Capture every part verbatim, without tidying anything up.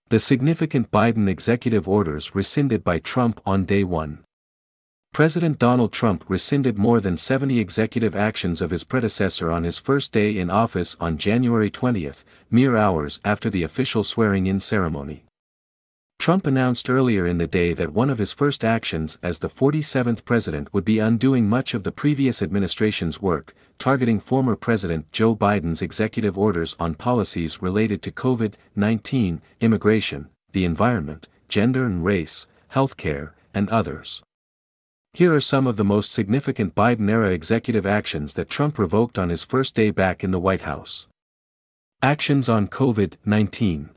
The significant Biden executive orders rescinded by Trump on day one. President Donald Trump rescinded more than seventy executive actions of his predecessor on his first day in office on January twentieth, mere hours after the official swearing-in ceremony. Trump announced earlier in the day that one of his first actions as the forty-seventh president would be undoing much of the previous administration's work, targeting former President Joe Biden's executive orders on policies related to COVID nineteen, immigration, the environment, gender and race, healthcare, and others. Here are some of the most significant Biden-era executive actions that Trump revoked on his first day back in the White House. Actions on COVID nineteen.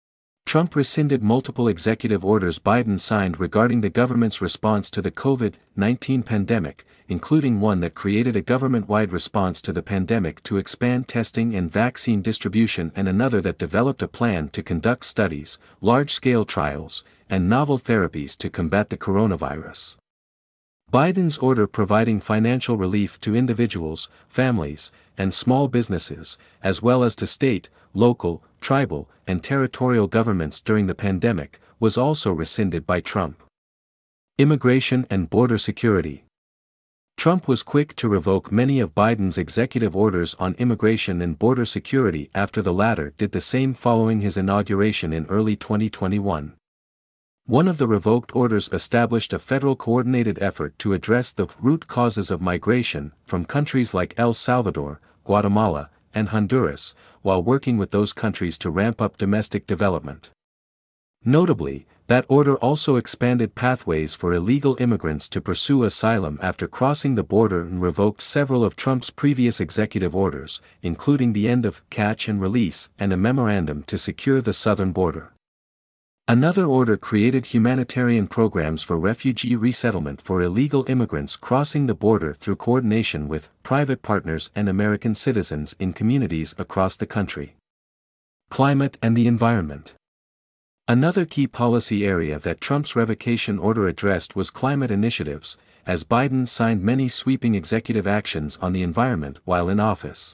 Trump rescinded multiple executive orders Biden signed regarding the government's response to the COVID nineteen pandemic, including one that created a government-wide response to the pandemic to expand testing and vaccine distribution, and another that developed a plan to conduct studies, large-scale trials, and novel therapies to combat the coronavirus. Biden's order providing financial relief to individuals, families, and small businesses, as well as to state, local, tribal, and territorial governments during the pandemic, was also rescinded by Trump. Immigration and border security. Trump was quick to revoke many of Biden's executive orders on immigration and border security after the latter did the same following his inauguration in early twenty twenty-one. One of the revoked orders established a federal coordinated effort to address the root causes of migration from countries like El Salvador, Guatemala, and Honduras, while working with those countries to ramp up domestic development. Notably, that order also expanded pathways for illegal immigrants to pursue asylum after crossing the border, and revoked several of Trump's previous executive orders, including the end of catch and release and a memorandum to secure the southern border. Another order created humanitarian programs for refugee resettlement for illegal immigrants crossing the border through coordination with private partners and American citizens in communities across the country. Climate and the environment. Another key policy area that Trump's revocation order addressed was climate initiatives, as Biden signed many sweeping executive actions on the environment while in office.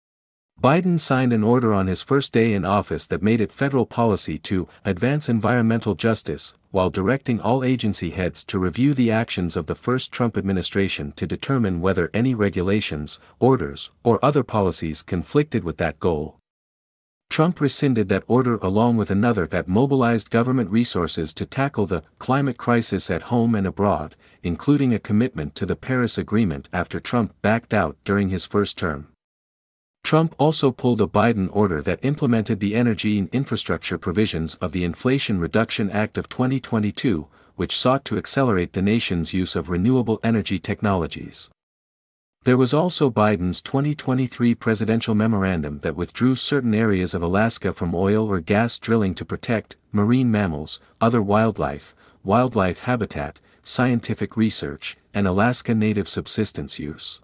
Biden signed an order on his first day in office that made it federal policy to advance environmental justice, while directing all agency heads to review the actions of the first Trump administration to determine whether any regulations, orders, or other policies conflicted with that goal. Trump rescinded that order along with another that mobilized government resources to tackle the climate crisis at home and abroad, including a commitment to the Paris Agreement after Trump backed out during his first term. Trump also pulled a Biden order that implemented the energy and infrastructure provisions of the Inflation Reduction Act of twenty twenty-two, which sought to accelerate the nation's use of renewable energy technologies. There was also Biden's twenty twenty-three presidential memorandum that withdrew certain areas of Alaska from oil or gas drilling to protect marine mammals, other wildlife, wildlife habitat, scientific research, and Alaska Native subsistence use.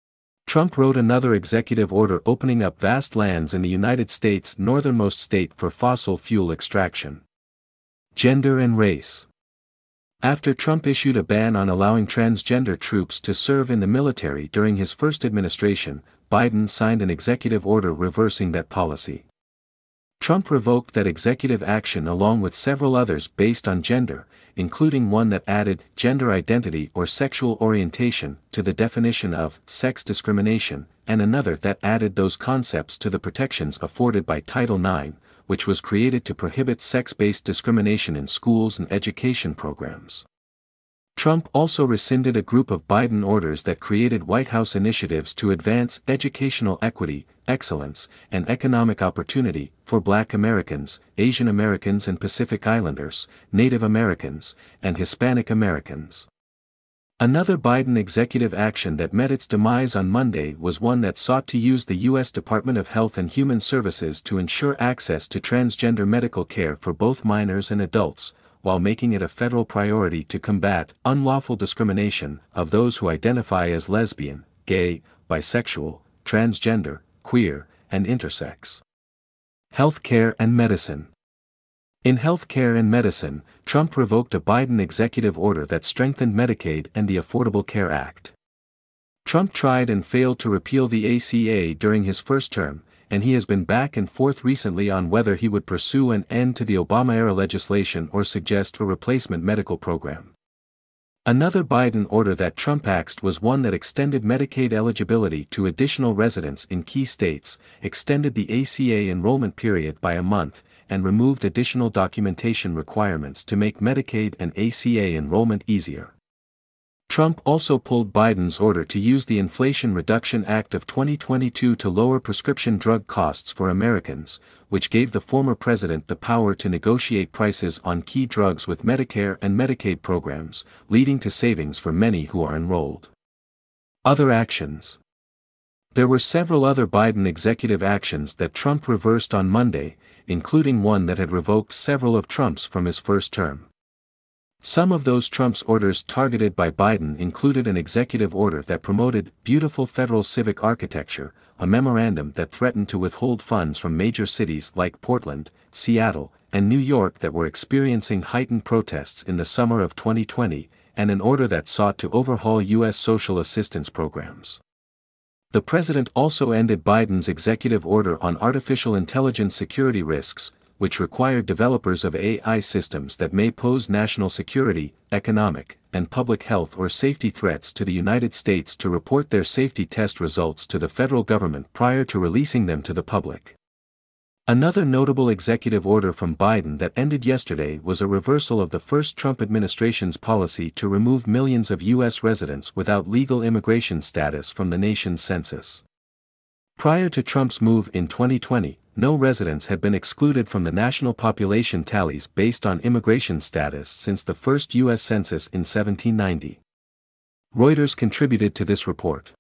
Trump wrote another executive order opening up vast lands in the United States' northernmost state for fossil fuel extraction. Gender and race. After Trump issued a ban on allowing transgender troops to serve in the military during his first administration, Biden signed an executive order reversing that policy. Trump revoked that executive action along with several others based on gender, including one that added gender identity or sexual orientation to the definition of sex discrimination, and another that added those concepts to the protections afforded by Title nine, which was created to prohibit sex-based discrimination in schools and education programs. Trump also rescinded a group of Biden orders that created White House initiatives to advance educational equity, excellence, and economic opportunity for Black Americans, Asian Americans and Pacific Islanders, Native Americans, and Hispanic Americans. Another Biden executive action that met its demise on Monday was one that sought to use the U S Department of Health and Human Services to ensure access to transgender medical care for both minors and adults, while making it a federal priority to combat unlawful discrimination of those who identify as lesbian, gay, bisexual, transgender, queer, and intersex. Healthcare and medicine. In healthcare and medicine, Trump revoked a Biden executive order that strengthened Medicaid and the Affordable Care Act. Trump tried and failed to repeal the A C A during his first term, and he has been back and forth recently on whether he would pursue an end to the Obama-era legislation or suggest a replacement medical program. Another Biden order that Trump axed was one that extended Medicaid eligibility to additional residents in key states, extended the A C A enrollment period by a month, and removed additional documentation requirements to make Medicaid and A C A enrollment easier. Trump also pulled Biden's order to use the Inflation Reduction Act of twenty twenty-two to lower prescription drug costs for Americans, which gave the former president the power to negotiate prices on key drugs with Medicare and Medicaid programs, leading to savings for many who are enrolled. Other actions. There were several other Biden executive actions that Trump reversed on Monday, including one that had revoked several of Trump's from his first term. Some of those Trump's orders targeted by Biden included an executive order that promoted beautiful federal civic architecture, a memorandum that threatened to withhold funds from major cities like Portland, Seattle, and New York that were experiencing heightened protests in the summer of twenty twenty, and an order that sought to overhaul U S social assistance programs. The president also ended Biden's executive order on artificial intelligence security risks, which required developers of A I systems that may pose national security, economic, and public health or safety threats to the United States to report their safety test results to the federal government prior to releasing them to the public. Another notable executive order from Biden that ended yesterday was a reversal of the first Trump administration's policy to remove millions of U S residents without legal immigration status from the nation's census. Prior to Trump's move in twenty twenty, no residents had been excluded from the national population tallies based on immigration status since the first U S Census in seventeen ninety. Reuters contributed to this report.